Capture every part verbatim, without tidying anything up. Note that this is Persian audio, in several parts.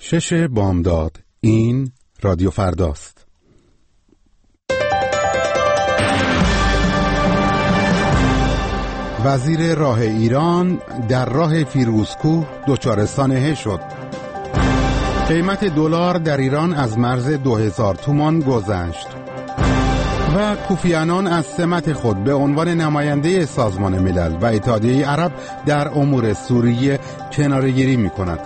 شش بامداد. این رادیو فرداست. وزیر راه ایران در راه فیروزکوه دچار سانحه شد. قیمت دلار در ایران از مرز دو هزار تومان گذشت و کوفی عنان از سمت خود به عنوان نماینده سازمان ملل و اتحادیه عرب در امور سوریه کناره‌گیری می‌کند.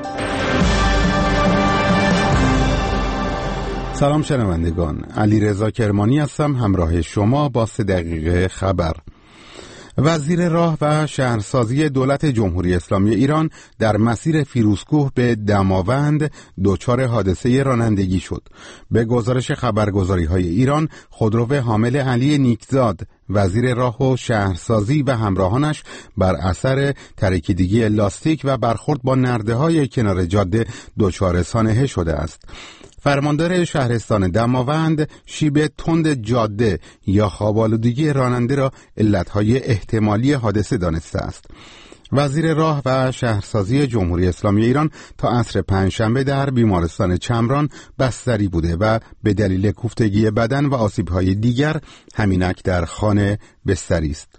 سلام شنوندگان، علیرضا کرمانی هستم همراه شما با سه دقیقه خبر. وزیر راه و شهرسازی دولت جمهوری اسلامی ایران در مسیر فیروزکوه به دماوند دچار حادثه رانندگی شد. به گزارش خبرگزاری‌های ایران، خودرو حامل علی نیکزاد وزیر راه و شهرسازی و همراهانش بر اثر ترکیدگی لاستیک و برخورد با نرده‌های کنار جاده دچار سانحه شده است. فرماندار شهرستان دماوند شیب تند جاده یا خواب‌آلودگی راننده را علتهای احتمالی حادثه دانسته است. وزیر راه و شهرسازی جمهوری اسلامی ایران تا عصر پنجشنبه در بیمارستان چمران بستری بوده و به دلیل کوفتگی بدن و آسیب‌های دیگر همینک در خانه بستری است.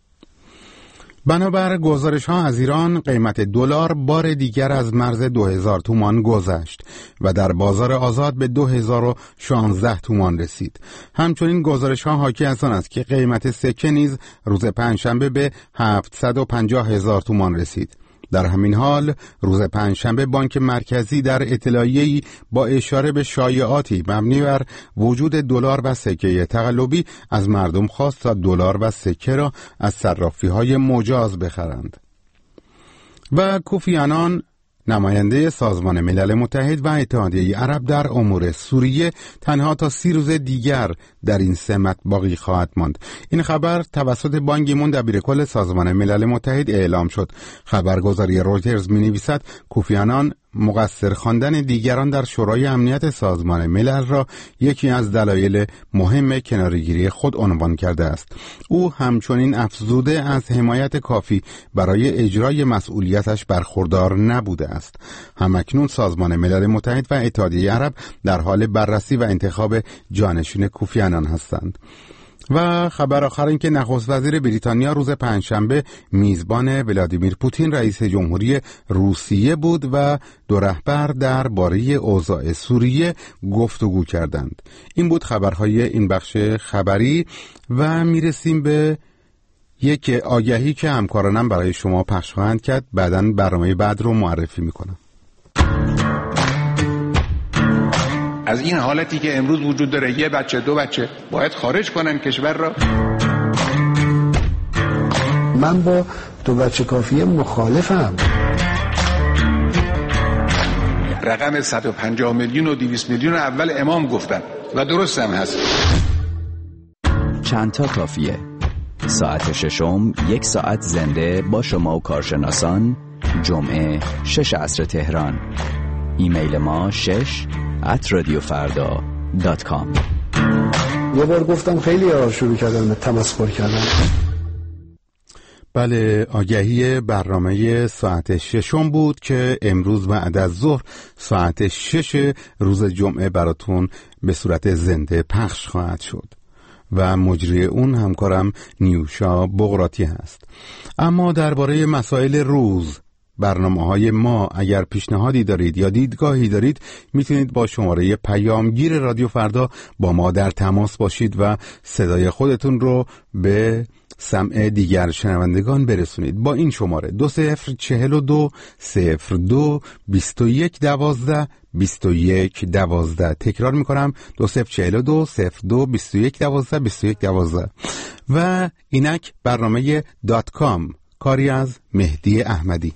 بنابر گزارش ها از ایران، قیمت دلار بار دیگر از مرز دو هزار تومان گذشت و در بازار آزاد به دو هزار و شانزده تومان رسید. همچنین گزارش ها حاکی از آن است که قیمت سکه نیز روز پنجشنبه به هفتصد و پنجاه هزار تومان رسید. در همین حال روز پنجشنبه بانک مرکزی در اطلاعیه‌ای با اشاره به شایعاتی مبنی بر وجود دلار و سکه تقلبی از مردم خواست تا دلار و سکه را از صرافی‌های مجاز بخرند. و کوفی عنان نماینده سازمان ملل متحد و اتحادیه عرب در امور سوریه تنها تا سی روز دیگر در این سمت باقی خواهد ماند. این خبر توسط بان کی مون دبیرکل سازمان ملل متحد اعلام شد. خبرگزاری رویترز می‌نویسد کوفی عنان مقصر خواندن دیگران در شورای امنیت سازمان ملل را یکی از دلایل مهم کناره‌گیری خود عنوان کرده است. او همچنین افزوده از حمایت کافی برای اجرای مسئولیتش برخوردار نبوده است. همکنون سازمان ملل متحد و اتحادیه عرب در حال بررسی و انتخاب جانشین کوفی عنان هستند. و خبر آخر این که نخست وزیر بریتانیا روز پنجشنبه میزبان ولادیمیر پوتین رئیس جمهوری روسیه بود و دو رهبر درباره اوضاع سوریه گفتگو کردند. این بود خبرهای این بخش خبری و میرسیم به یک آگهی که همکارانم برای شما پخش خواهند کرد. بعداً برنامه بعد رو معرفی میکنم. از این حالتی که امروز وجود داره، یه بچه دو بچه باید خارج کنن کشور را. من با دو بچه کافیه مخالفم. رقم صد و پنجاه میلیون و دویست میلیون اول امام گفتن و درست هم هست. چند تا کافیه. ساعت ششم یک ساعت زنده با شما و کارشناسان. جمعه شش عصر تهران. ایمیل ما شش ات رادیو فردا دات کام. یه بار گفتم خیلی ها شروع کردن تمسخر کردن. بله، آگهی برنامه ساعت ششم بود که امروز بعد از ظهر ساعت شش روز جمعه براتون به صورت زنده پخش خواهد شد و مجری اون همکارم نیوشا بغراتی هست. اما درباره مسائل روز برنامه‌های ما اگر پیشنهادی دارید یا دیدگاهی دارید میتونید با شماره پیامگیر رادیو فردا با ما در تماس باشید و صدای خودتون رو به سمع دیگر شنوندگان برسونید با این شماره دو صفر چهل و دو صفر دو بیست و یک دوازده بیست و یک دوازده. تکرار میکنم دو صفر چهل و دو صفر دو بیست و یک دوازده بیست و یک دوازده. و اینک برنامه دات کام، کاری از مهدی احمدی.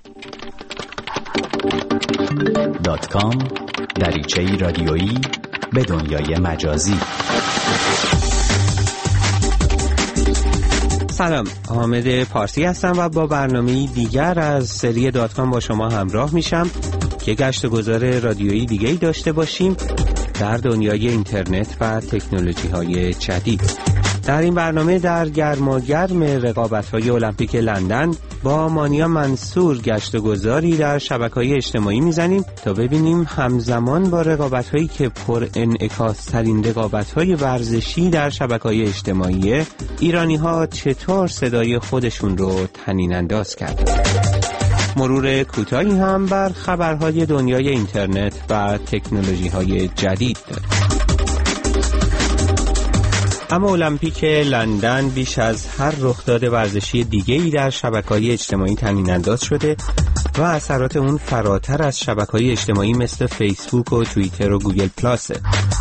دات کام، دریچه‌ای رادیویی به دنیای مجازی. سلام، حامد پارسی هستم و با برنامه دیگر از سری دات کام با شما همراه میشم که گشت و گذار رادیویی دیگه‌ای داشته باشیم در دنیای اینترنت و تکنولوژی های جدید. در این برنامه در گرماگرم رقابت‌های المپیک لندن با مانیا منصور گشت و گذاری در شبکه‌های اجتماعی میزنیم تا ببینیم همزمان با رقابت‌هایی که پر انعکاس ترین رقابت‌های ورزشی در شبکه‌های اجتماعی، ایرانی‌ها چطور صدای خودشون رو طنین انداز کردن. مرور کوتاهی هم بر خبرهای دنیای اینترنت و تکنولوژی‌های جدید. اما المپیک لندن بیش از هر رخداد ورزشی دیگه‌ای در شبکه‌های اجتماعی طنین انداز شده و اثرات اون فراتر از شبکه‌های اجتماعی مثل فیسبوک و توییتر و گوگل پلاسه.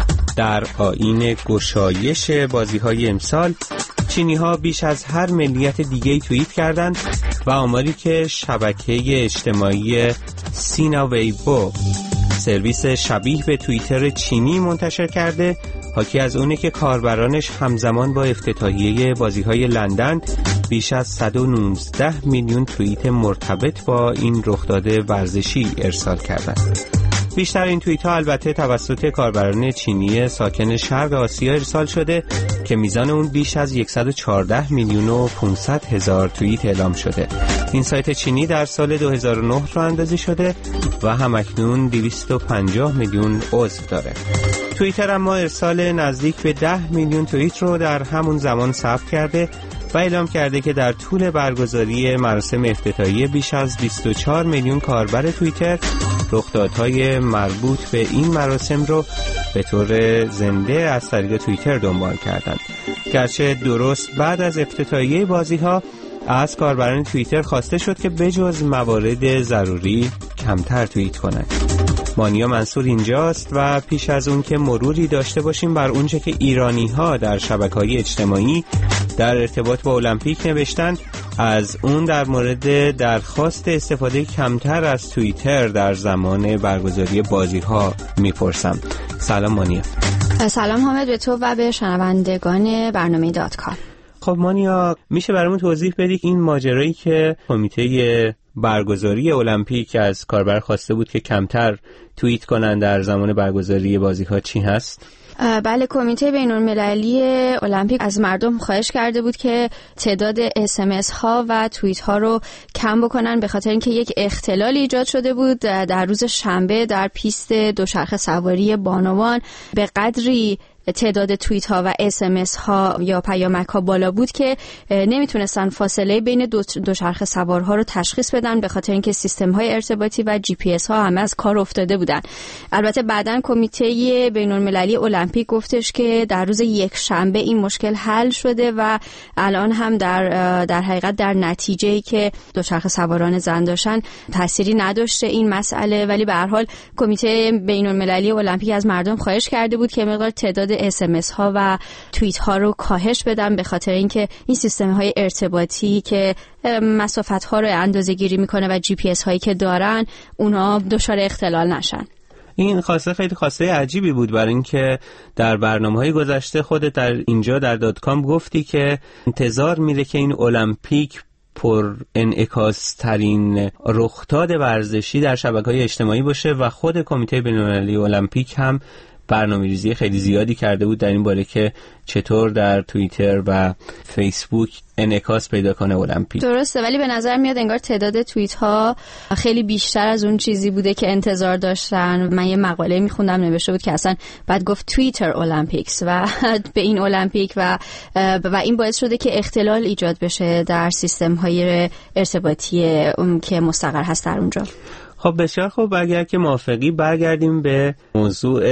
در آیین گشایش بازی‌های امسال، چینی‌ها بیش از هر ملیت دیگه‌ای توییت کردند و آماری که شبکه اجتماعی سینا ویبو، سرویس شبیه به توییتر چینی، منتشر کرده، حاکی از اونه که کاربرانش همزمان با افتتاحیه بازی‌های لندن بیش از صد و نوزده میلیون توییت مرتبط با این رخداد ورزشی ارسال کردند. بیشتر این توییت ها البته توسط کاربران چینی ساکن شرق آسیا ارسال شده که میزان اون بیش از صد و چهارده میلیون و پانصد هزار توییت اعلام شده. این سایت چینی در سال دو هزار و نه راه اندازی شده و همکنون دویست و پنجاه میلیون عضو داره. توییتر اما ارسال نزدیک به ده میلیون توییت رو در همون زمان ثبت کرده و اعلام کرده که در طول برگزاری مراسم افتتاحیه بیش از بیست و چهار میلیون کاربر توییتر رخدادهای مربوط به این مراسم رو به طور زنده از طریق توییتر دنبال کردند. گرچه درست بعد از افتتاحیه بازی‌ها از کاربران توییتر خواسته شد که بجز موارد ضروری کمتر توییت کنند. مانیا منصور اینجاست و پیش از اون که مروری داشته باشیم بر اونچه که ایرانی‌ها در شبکه‌های اجتماعی در ارتباط با المپیک نوشتن، از اون در مورد درخواست استفاده کمتر از توییتر در زمان برگزاری بازی‌ها میپرسم. سلام مانیا. سلام حامد، به تو و به شنوندگان برنامه دات کام. خب مانیا، میشه برامون توضیح بدی این ماجرایی که کمیته برگزاری المپیک از کاربر خواسته بود که کمتر توییت کنن در زمان برگزاری بازی‌ها چی هست؟ بله، کمیته بین‌المللی المپیک از مردم خواهش کرده بود که تعداد اس ام اس ها و توییت ها رو کم بکنن، به خاطر اینکه یک اختلال ایجاد شده بود در روز شنبه در پیست دوچرخه سواری بانوان. به قدری تعداد توییت ها و اس ام اس ها یا پیامک ها بالا بود که نمیتونستن فاصله بین دو دوچرخه سوارها رو تشخیص بدن، به خاطر اینکه سیستم های ارتباطی و جی پی اس ها همه از کار افتاده بودن. البته بعداً کمیته بین المللی المپیک گفتش که در روز یک شنبه این مشکل حل شده و الان هم در در حقیقت در نتیجه‌ای که دوچرخه سواران زن داشتن تأثیری نداشته این مسئله، ولی به هر حال کمیته بین المللی المپیک از مردم خواهش کرده بود که مقدار تعداد اس ام اس ها و توییت ها رو کاهش بدن، به خاطر اینکه این سیستم های ارتباطی که مسافت ها رو اندازه گیری میکنه و جی پی اس هایی که دارن اونها دچار اختلال نشن. این خواسته خیلی خواسته عجیبی بود، برای اینکه در برنامه‌های گذشته خودت در اینجا در دات کام گفتی که انتظار میره که این المپیک پر انعکاس ترین رخداد ورزشی در شبکه‌های اجتماعی باشه و خود کمیته بین‌المللی المپیک هم برنامه‌ریزی خیلی زیادی کرده بود در این باره که چطور در توییتر و فیسبوک انعکاس پیدا کنه المپیک. درسته، ولی به نظر میاد انگار تعداد توییت ها خیلی بیشتر از اون چیزی بوده که انتظار داشتن. من یه مقاله میخوندم نوشته بود که اصلا بعد گفت توییتر المپیکس و به این المپیک و و این باعث شده که اختلال ایجاد بشه در سیستم های ارتباطی که مستقر هست در اونجا. خب بسیار خوب، اگر که موافقی برگردیم به موضوع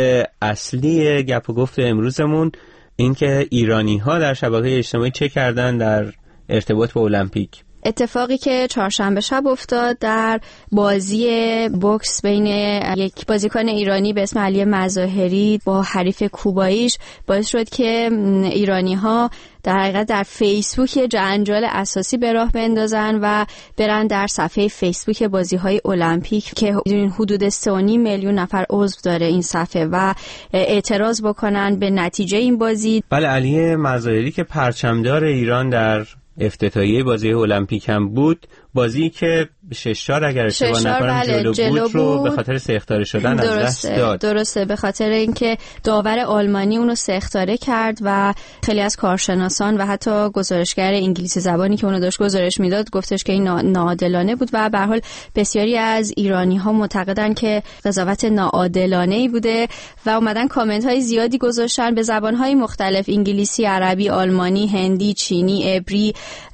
اصلی گپ و گفت امروزمون، این که ایرانی ها در شبکه اجتماعی چه کردن در ارتباط با المپیک. اتفاقی که چهارشنبه شب افتاد در بازی بوکس بین یک بازیکن ایرانی به اسم علی مظاهری با حریف کوباییش باعث شد که ایرانی ها در حقیقت در فیسبوک یه جنجال اساسی به راه بندازن و برن در صفحه فیسبوک بازی‌های المپیک که حدود سه و نیم میلیون نفر عضو داره این صفحه و اعتراض بکنن به نتیجه این بازی. بله، علی مظاهری که پرچمدار ایران در افتتاحیه بازی المپیک هم بود، بازی که شش چهار اگر اشتباه نکنم بله، جلو, جلو بود رو بود. به خاطر سه اخطار شدن درسته، از دست داد. درسته، به خاطر اینکه داور آلمانی اونو سه اخطاره کرد و خیلی از کارشناسان و حتی گزارشگر انگلیسی زبانی که اونو داشت گزارش میداد گفتش که این ناعادلانه بود و به هر حال بسیاری از ایرانی ها معتقدن که قضاوت ناعادلانه‌ای بوده و اومدن کامنت های زیادی گذاشتن به زبان های مختلف، انگلیسی، عربی، آلمانی، هندی، چینی، عبری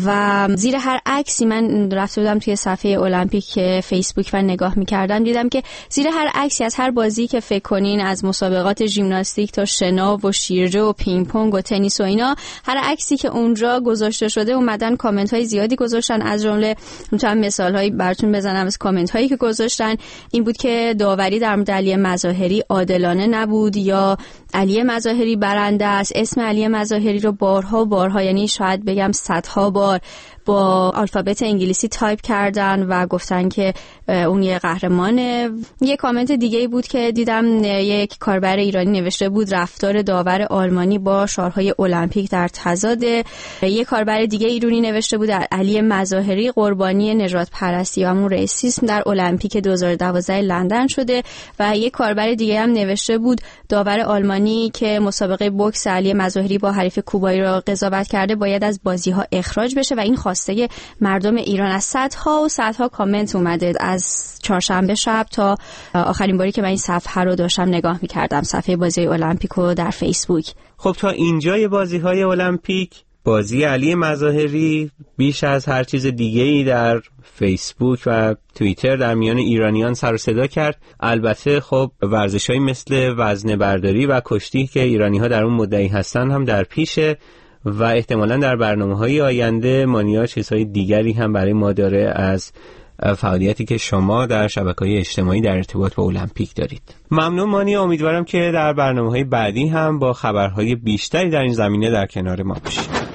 و زیر هر عکسی من رفته بودم توی صفحه المپیک فیسبوک و نگاه می‌کردم دیدم که زیر هر عکسی از هر بازی که فکر کنین، از مسابقات ژیمناستیک تا شنا و شیرجه و پینگ پونگ و تنیس و اینا، هر عکسی که اونجا گذاشته شده اومدن کامنت‌های زیادی گذاشتن. از جمله میتونم مثال‌هایی براتون بزنم از کامنت‌هایی که گذاشتن این بود که داوری در مورد علی مظاهری عادلانه نبود یا علی مظاهری برنده است. اسم علی مظاهری رو بارها بارها یعنی شاید بگم صدها بار با الفابت انگلیسی تایپ کردن و گفتن که اون یه قهرمانه. یه کامنت دیگه بود که دیدم یک کاربر ایرانی نوشته بود رفتار داور آلمانی با شعارهای المپیک در تضاده. یه کاربر دیگه ایرانی نوشته بود علی مظاهری قربانی نژاد پرستی و همون ریسیسم در المپیک دو هزار و دوازده لندن شده. و یه کاربر دیگه هم نوشته بود داور آلمانی که مسابقه بوکس علی مظاهری با حریف کوبایی را قضاوت کرده باید از بازی‌ها اخراج بشه و این خواسته مردم ایران. از صدها و صدها کامنت اومده از چهارشنبه شب تا آخرین باری که من این صفحه رو داشتم نگاه می‌کردم، صفحه بازی المپیک رو در فیسبوک. خب تا اینجای بازی‌های المپیک بازی علی مظاهری بیش از هر چیز دیگه‌ای در فیسبوک و توییتر در میان ایرانیان سر و صدا کرد. البته خب ورزش‌هایی مثل وزنه برداری و کشتی که ایرانی‌ها در اون مدعی هستن هم در پیشه و احتمالاً در برنامه‌های آینده مانیا چیزهای دیگری هم برای ما داره از فعالیتی که شما در شبکه‌های اجتماعی در ارتباط با المپیک دارید. ممنون مانیا، امیدوارم که در برنامه‌های بعدی هم با خبرهای بیشتری در این زمینه در کنار ما باشید.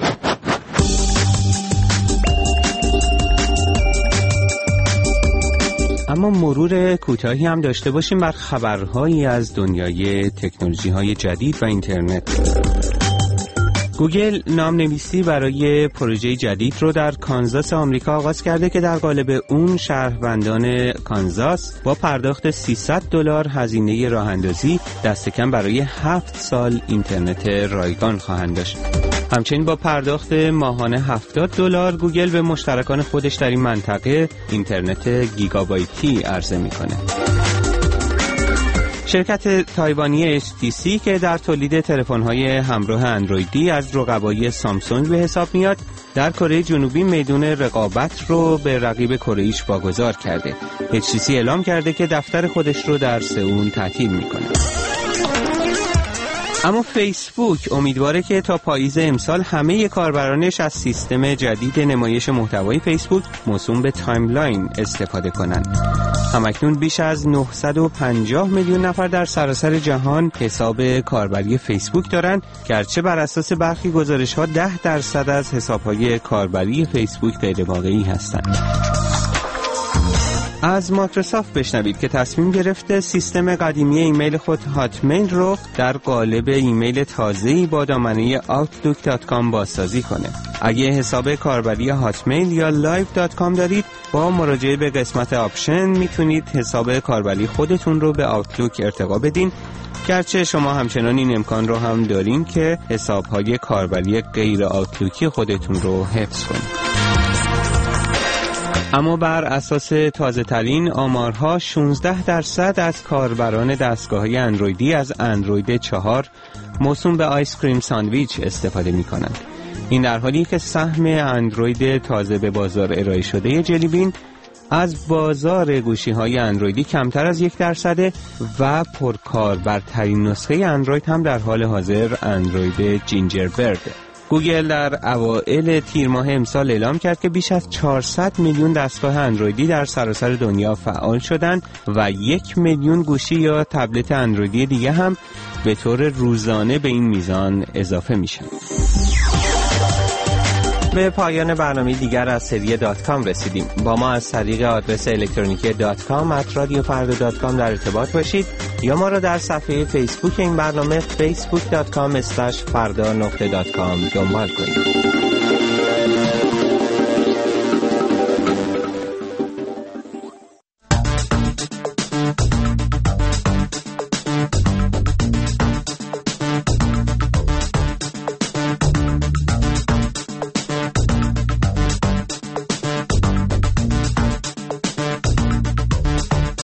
اما مرور کوتاهی هم داشته باشیم بر خبرهایی از دنیای تکنولوژی‌های جدید و اینترنت. گوگل نامنویسی برای پروژه جدید رو در کانزاس آمریکا آغاز کرده که در قالب اون شهروندان کانزاس با پرداخت سیصد دلار هزینه راه‌اندازی دست کم برای هفت سال اینترنت رایگان خواهند داشت. همچنین با پرداخت ماهانه هفتاد دلار گوگل به مشترکان خودش در این منطقه اینترنت گیگابایتی عرضه میکنه. شرکت تایوانی اچ تی سی که در تولید تلفن‌های همراه اندرویدی از رقبای سامسونگ به حساب میاد، در کره جنوبی میدون رقابت رو به رقیب کره‌ایش واگذار کرده. اچ تی سی اعلام کرده که دفتر خودش رو در سئول تعطیل میکنه. اما فیسبوک امیدواره که تا پاییز امسال همه کاربرانش از سیستم جدید نمایش محتوای فیسبوک موسوم به تایملاین استفاده کنند. همکنون بیش از نهصد و پنجاه میلیون نفر در سراسر جهان حساب کاربری فیسبوک دارند، گرچه بر اساس برخی گزارش‌ها ده درصد از حساب‌های کاربری فیسبوک غیر واقعی هستند. از مایکروسافت بشنوید که تصمیم گرفته سیستم قدیمی ایمیل خود هاتمیل رو در قالب ایمیل تازه‌ای با دامنه آوتلوک دات کام بازسازی کنه. اگه حساب کاربری هاتمیل یا لایو دات کام دارید، با مراجعه به قسمت آپشن میتونید حساب کاربری خودتون رو به آوتلوک ارتقا بدین، گرچه شما همچنان این امکان رو هم دارین که حساب‌های کاربری غیر آوتلوکی خودتون رو حفظ کنید. اما بر اساس تازه ترین آمارها شانزده درصد از کاربران دستگاه‌های اندرویدی از اندروید چهار موسوم به آیس کریم ساندویچ استفاده می کنند. این در حالی که سهم اندروید تازه به بازار ارائه شده جلی بین از بازار گوشی‌های اندرویدی کمتر از یک درصده و پرکاربرترین نسخه اندروید هم در حال حاضر اندروید جینجر برده. گوگل در اوایل تیر ماه امسال اعلام کرد که بیش از چهارصد میلیون دستگاه اندرویدی در سراسر دنیا فعال شدند و یک میلیون گوشی یا تبلت اندرویدی دیگه هم به طور روزانه به این میزان اضافه میشن. به پایان برنامه دیگر از سری دات کام رسیدیم. با ما از طریق آدرس الکترونیکی دات کام ات رادیو فردا دات کام در ارتباط باشید یا ما را در صفحه فیسبوک این برنامه فیسبوک دات کام اسلش فردا نقطه دات کام دنبال کنید.